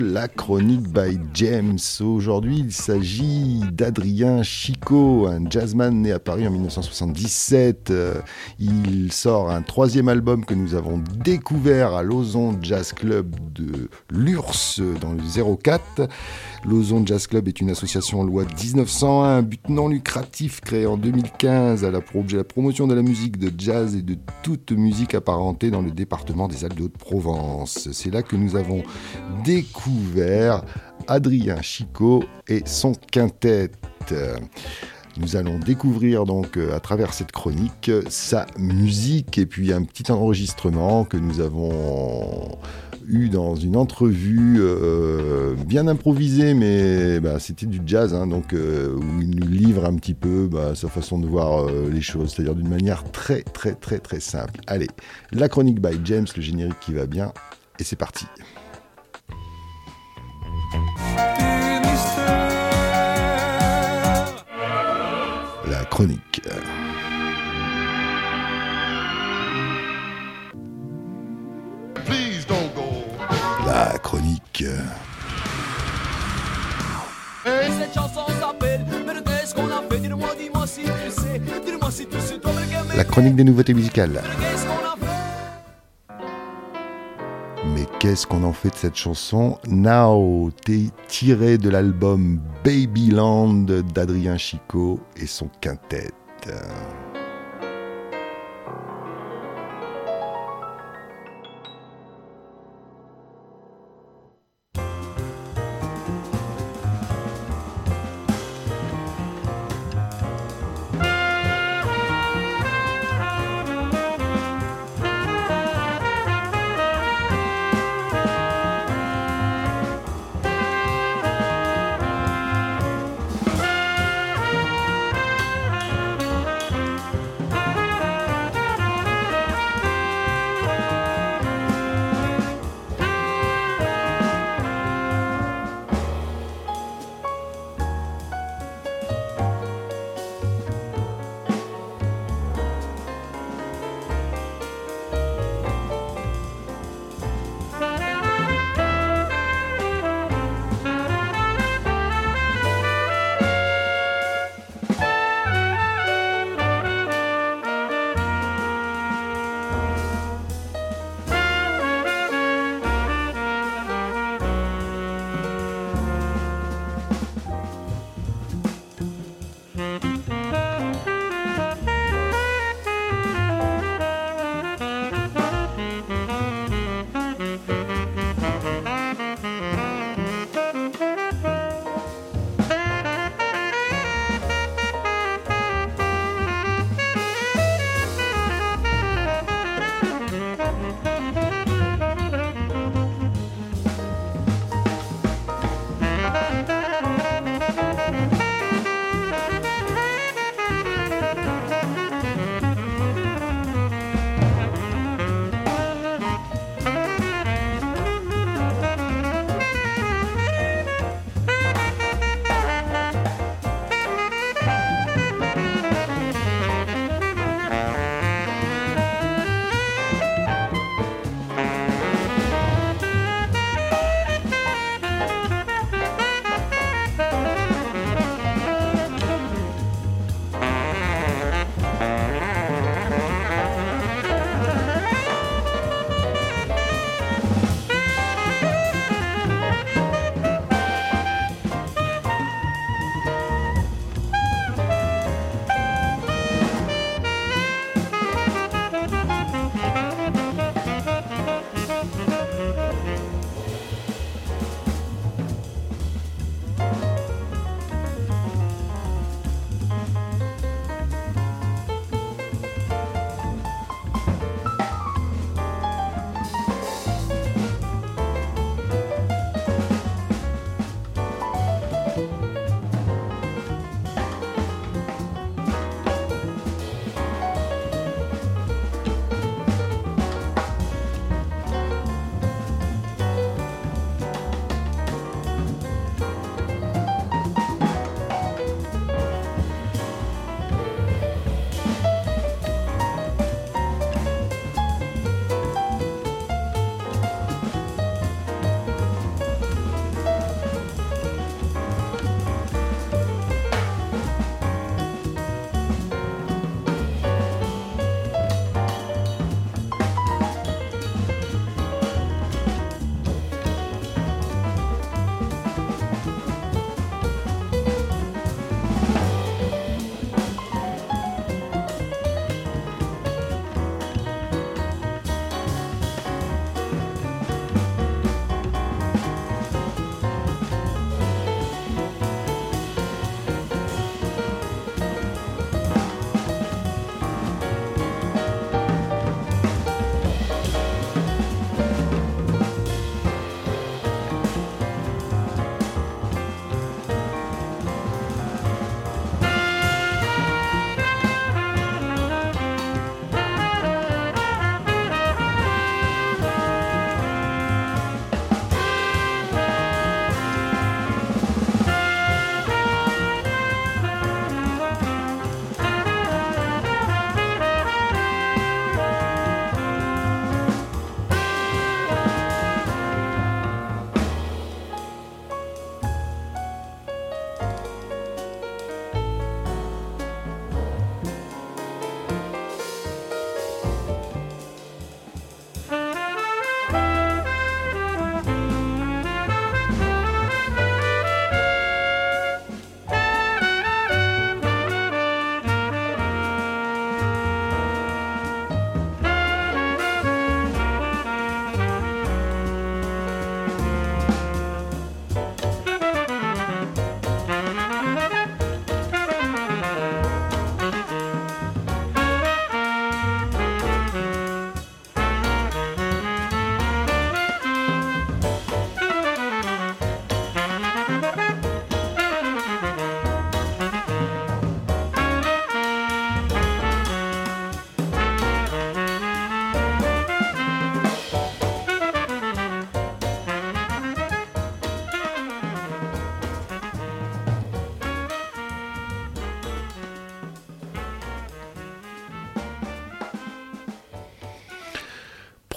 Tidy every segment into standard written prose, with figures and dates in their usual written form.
La chronique by James. Aujourd'hui, il s'agit d'Adrien Chicot, un jazzman né à Paris en 1977. Il sort un troisième album que nous avons découvert à l'Ozon Jazz Club de l'URSS dans le 04. L'Ozon Jazz Club est une association loi de 1901, un but non lucratif créé en 2015 à la promotion de la musique de jazz et de toute musique apparentée dans le département des Alpes de Haute-Provence. C'est là que nous avons découvert Adrien Chicot et son quintet. Nous allons découvrir donc à travers cette chronique sa musique et puis un petit enregistrement que nous avons eu dans une entrevue bien improvisée, mais c'était du jazz, donc où il nous livre un petit peu sa façon de voir les choses, c'est-à-dire d'une manière très très très très simple. Allez, la chronique by James, le générique qui va bien, et c'est parti. La chronique. La chronique. Cette chanson s'appelle Mais qu'est-ce qu'on a fait? Dis-moi si tu sais. Dis-moi si tu sais. La chronique des nouveautés musicales. Mais qu'est-ce qu'on en fait de cette chanson? Now, tiré de l'album Babyland d'Adrien Chicot et son quintet.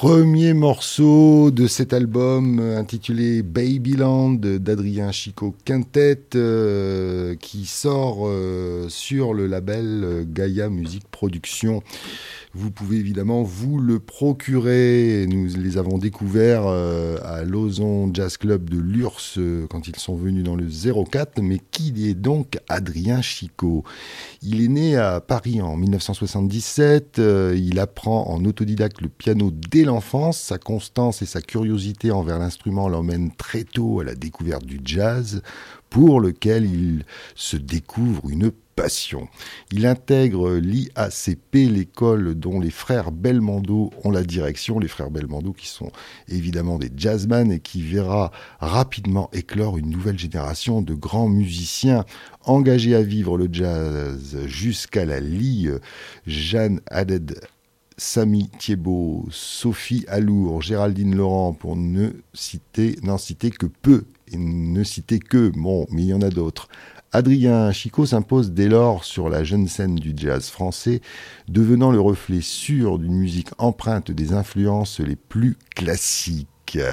Premier morceau de cet album intitulé Babyland d'Adrien Chico Quintet qui sort sur le label Gaia Music Production. Vous pouvez évidemment vous le procurer. Nous les avons découverts à l'Ozon Jazz Club de Lurs quand ils sont venus dans le 04. Mais qui est donc Adrien Chico ? Il est né à Paris en 1977. Il apprend en autodidacte le piano dès l'enfance. Sa constance et sa curiosité envers l'instrument l'emmènent très tôt à la découverte du jazz, pour lequel il se découvre une passion. Il intègre l'IACP, l'école dont les frères Belmondo ont la direction, les frères Belmondo qui sont évidemment des jazzman et qui verra rapidement éclore une nouvelle génération de grands musiciens engagés à vivre le jazz jusqu'à la lie. Jeanne Haddad, Samy Thiebaud, Sophie Allour, Géraldine Laurent, pour n'en citer que peu, et ne citer que, bon, mais il y en a d'autres. Adrien Chico s'impose dès lors sur la jeune scène du jazz français, devenant le reflet sûr d'une musique empreinte des influences les plus classiques.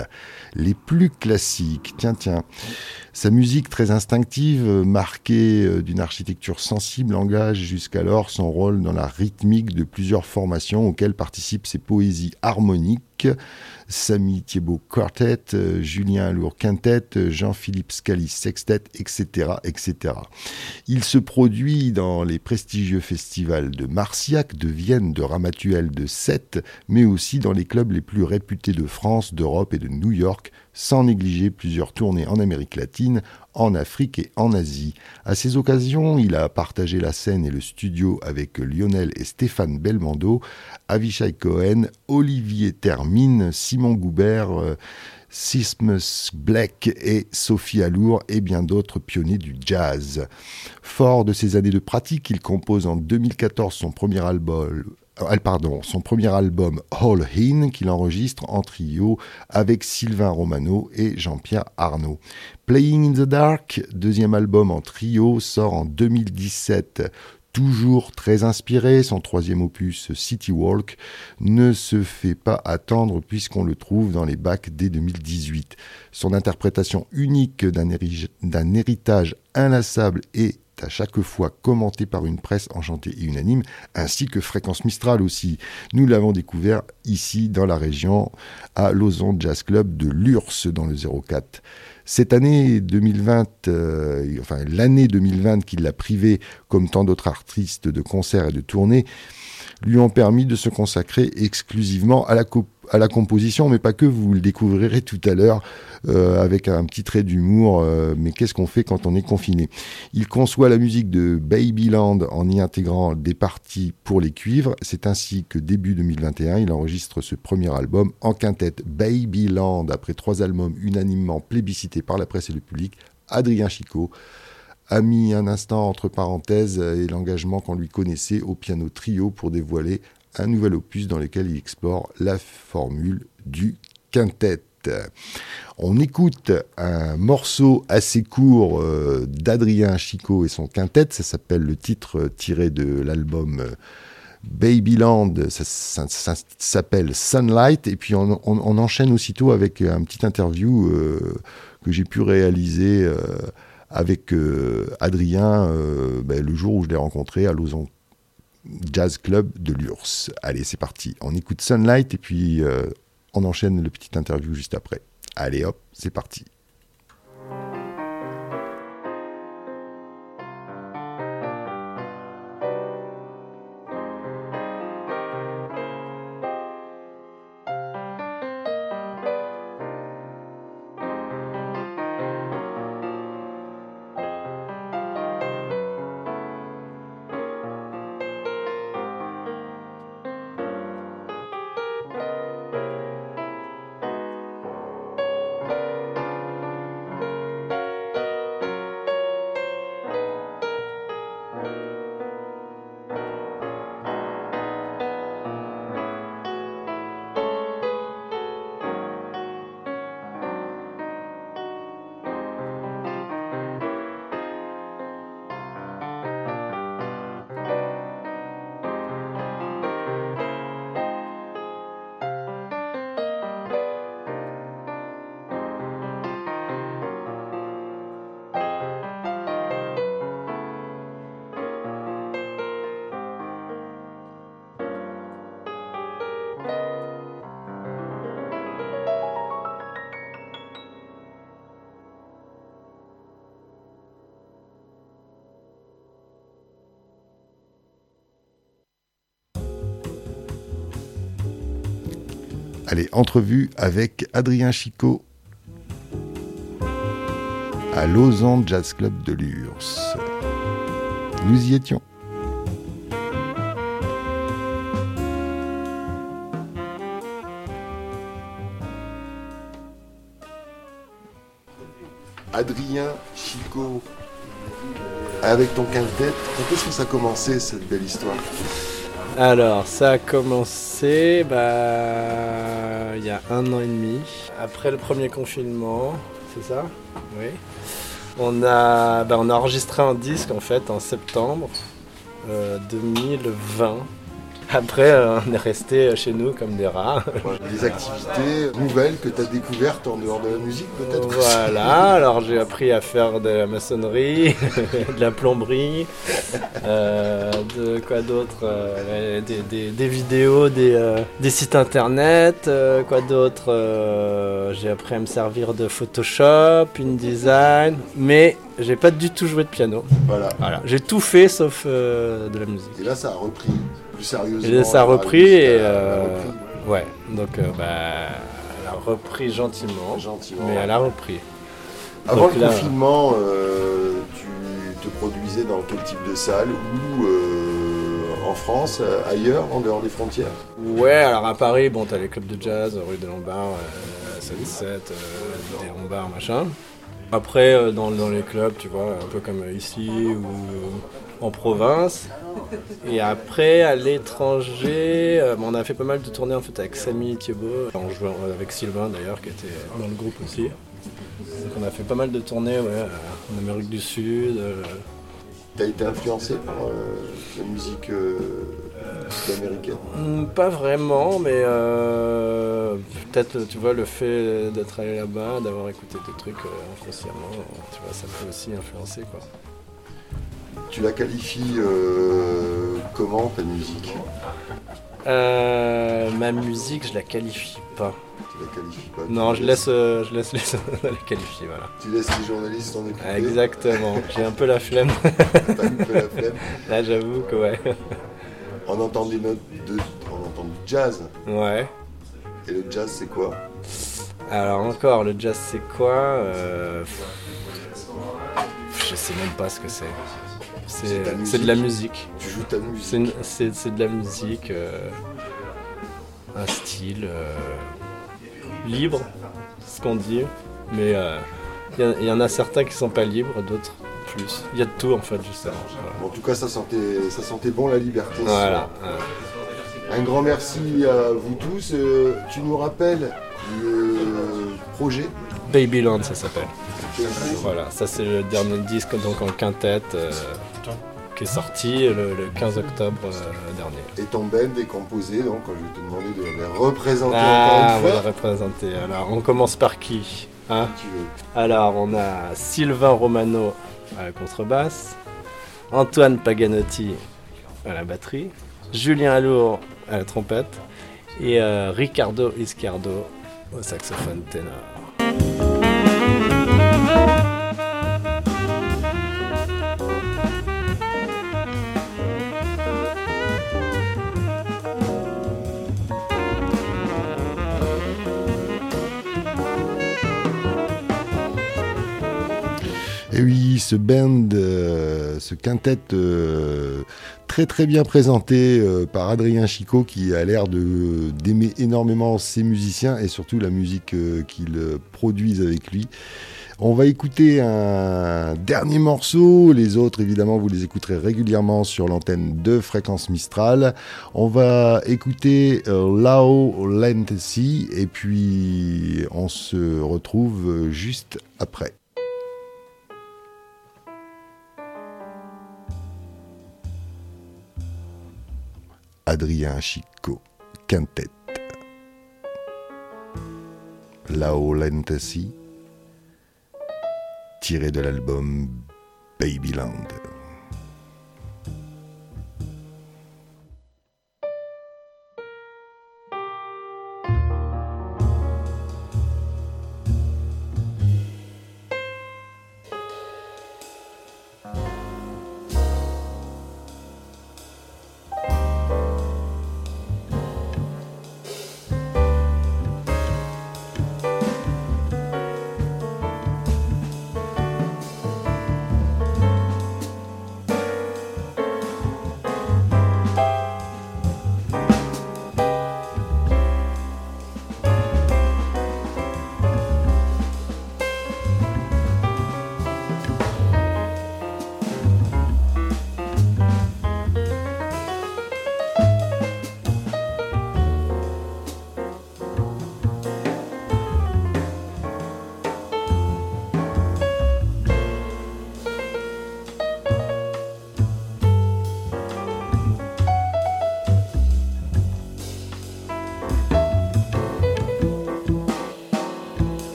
Tiens. Sa musique très instinctive, marquée d'une architecture sensible, engage jusqu'alors son rôle dans la rythmique de plusieurs formations auxquelles participent ses poésies harmoniques. Samy Thiebaud Quartet, Julien Allour Quintet, Jean-Philippe Scali Sextet, etc., etc. Il se produit dans les prestigieux festivals de Marciac, de Vienne, de Ramatuelle, de Sète, mais aussi dans les clubs les plus réputés de France, d'Europe et de New York, sans négliger plusieurs tournées en Amérique latine, en Afrique et en Asie. À ces occasions, il a partagé la scène et le studio avec Lionel et Stéphane Belmondo, Avishai Cohen, Olivier Termine, Simon Goubert, Sismus Black et Sophie Allour et bien d'autres pionniers du jazz. Fort de ses années de pratique, il compose en 2014 son premier album All In, qu'il enregistre en trio avec Sylvain Romano et Jean-Pierre Arnaud. Playing in the Dark, deuxième album en trio, sort en 2017. Toujours très inspiré, son troisième opus City Walk ne se fait pas attendre puisqu'on le trouve dans les bacs dès 2018. Son interprétation unique d'un héritage inlassable est à chaque fois commenté par une presse enchantée et unanime, ainsi que Fréquence Mistral aussi. Nous l'avons découvert ici dans la région, à l'Ozon Jazz Club de Lurs dans le 04. Cette année 2020, l'année 2020 qui l'a privé, comme tant d'autres artistes, de concerts et de tournées, lui ont permis de se consacrer exclusivement à la composition, mais pas que, vous le découvrirez tout à l'heure avec un petit trait d'humour, mais qu'est-ce qu'on fait quand on est confiné ? Il conçoit la musique de Babyland en y intégrant des parties pour les cuivres. C'est ainsi que début 2021, il enregistre ce premier album en quintette Babyland, après 3 albums unanimement plébiscités par la presse et le public. Adrien Chico a mis un instant entre parenthèses et l'engagement qu'on lui connaissait au piano trio pour dévoiler un nouvel opus dans lequel il explore la formule du quintet. On écoute un morceau assez court d'Adrien Chico et son quintet, ça s'appelle le titre tiré de l'album Babyland, ça s'appelle Sunlight, et puis on enchaîne aussitôt avec un petit interview que j'ai pu réaliser avec Adrien le jour où je l'ai rencontré à l'Ozon Jazz Club de Lurs. Allez, c'est parti. On écoute Sunlight et puis on enchaîne le petit interview juste après. Allez hop, c'est parti. Allez, entrevue avec Adrien Chicot à Lausanne Jazz Club de Lurs. Nous y étions. Adrien Chicot, avec ton quintet, quand est-ce que ça a commencé cette belle histoire? Alors, ça a commencé il y a 1 an et demi, après le premier confinement, c'est ça? Oui. On a enregistré un disque en fait en septembre 2020. Après, on est resté chez nous comme des rats. Des activités nouvelles que tu as découvertes en dehors de la musique, peut-être? Voilà, alors j'ai appris à faire de la maçonnerie, de la plomberie, de quoi d'autre, des vidéos, des sites internet, quoi d'autre. J'ai appris à me servir de Photoshop, InDesign, mais j'ai pas du tout joué de piano. Voilà. J'ai tout fait sauf de la musique. Et là, ça a repris. Plus sérieusement. Et ça a repris et ouais, donc elle a repris gentiment, mais elle a repris. Avant le confinement, tu te produisais dans quel type de salle ou en France, ailleurs, en dehors des frontières? Ouais, alors à Paris, t'as les clubs de jazz, rue des Lombards, Sunset, des Lombards, machin. Après, dans les clubs, tu vois, un peu comme ici ou en province. Et après, à l'étranger, on a fait pas mal de tournées en fait avec Samy Thiebaud. On jouait avec Sylvain d'ailleurs, qui était dans le groupe aussi. Donc on a fait pas mal de tournées en Amérique du Sud. T'as été influencé par la musique américaine? Pas vraiment, mais peut-être, tu vois, le fait d'être allé là-bas, d'avoir écouté des trucs inconsciemment, tu vois, ça peut aussi influencer, quoi. Tu la qualifies comment, ta musique? Ma musique, je la qualifie pas. Tu la qualifies pas? Non, je laisse la qualifier, voilà. Tu laisses les journalistes en occuper? Exactement, j'ai un peu la flemme. T'as un peu la flemme? Là, j'avoue que ouais. On entend des notes on entend du jazz. Ouais. Et le jazz, c'est quoi? Alors encore, le jazz, c'est quoi? Je sais même pas ce que c'est. C'est de la musique. Tu joues ta musique. C'est de la musique, un style libre, ce qu'on dit. Mais il y en a certains qui sont pas libres, d'autres plus. Il y a de tout en fait, justement. Voilà. En tout cas, ça sentait bon la liberté. Voilà. Un grand merci à vous tous. Tu nous rappelles le projet? Babyland, ça s'appelle. Voilà, ça c'est le dernier disque donc en quintette qui est sorti le 15 octobre dernier. Et ton band est composé, donc je vais te demander de les représenter encore on une fois. Va les représenter. Alors on commence par qui, hein? Tu veux. Alors on a Sylvain Romano à la contrebasse, Antoine Paganotti à la batterie, Julien Alour à la trompette et Ricardo Izquierdo au saxophone ténor. Et oui, ce band, ce quintet très très bien présenté par Adrien Chicot qui a l'air d'aimer énormément ses musiciens et surtout la musique qu'ils produisent avec lui. On va écouter un dernier morceau, les autres évidemment vous les écouterez régulièrement sur l'antenne de Fréquence Mistral. On va écouter Lao Lentesi et puis on se retrouve juste après. Adrien Chicot, quintet. Lao Lentesi, tiré de l'album Babyland.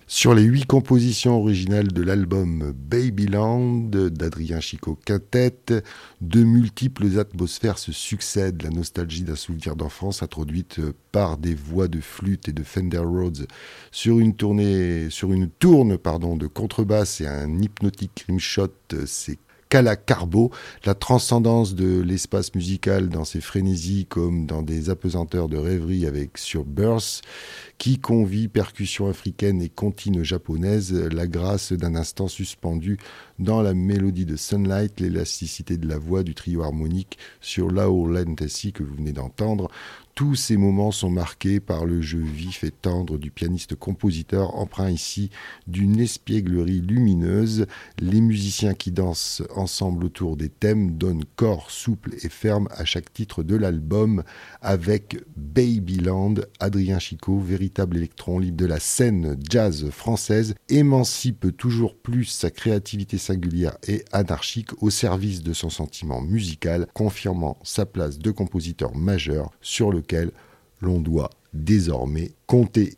Sur les 8 compositions originales de l'album Babyland d'Adrien Chicot Quintet, de multiples atmosphères se succèdent. La nostalgie d'un souvenir d'enfance introduite par des voix de flûte et de Fender Rhodes sur une tourne de contrebasse et un hypnotique rimshot, c'est Cala Carbo, la transcendance de l'espace musical dans ses frénésies comme dans des apesanteurs de rêverie avec sur Burst, qui convie percussions africaines et comptines japonaises, la grâce d'un instant suspendu dans la mélodie de Sunlight, l'élasticité de la voix du trio harmonique sur Lao Lentesi que vous venez d'entendre. Tous ces moments sont marqués par le jeu vif et tendre du pianiste-compositeur, empreint ici d'une espièglerie lumineuse. Les musiciens qui dansent ensemble autour des thèmes donnent corps souple et ferme à chaque titre de l'album. Avec Babyland, Adrien Chicot, véritable électron libre de la scène jazz française, émancipe toujours plus sa créativité singulière et anarchique au service de son sentiment musical, confirmant sa place de compositeur majeur sur lequel l'on doit désormais compter.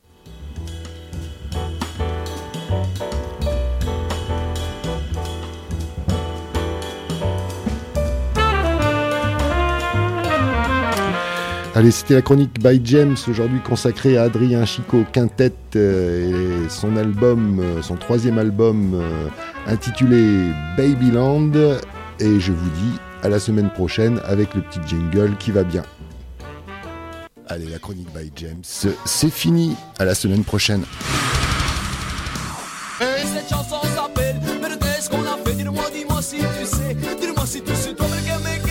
Allez, c'était la chronique by James, aujourd'hui consacrée à Adrien Chicot Quintet et son album, son 3e album intitulé Babyland. Et je vous dis à la semaine prochaine avec le petit jingle qui va bien. Allez, la chronique by James, c'est fini. À la semaine prochaine. Et cette chanson s'appelle Mais qu'est-ce qu'on a fait? Dis-moi si tu sais. Dis-moi si tu sais. Toi,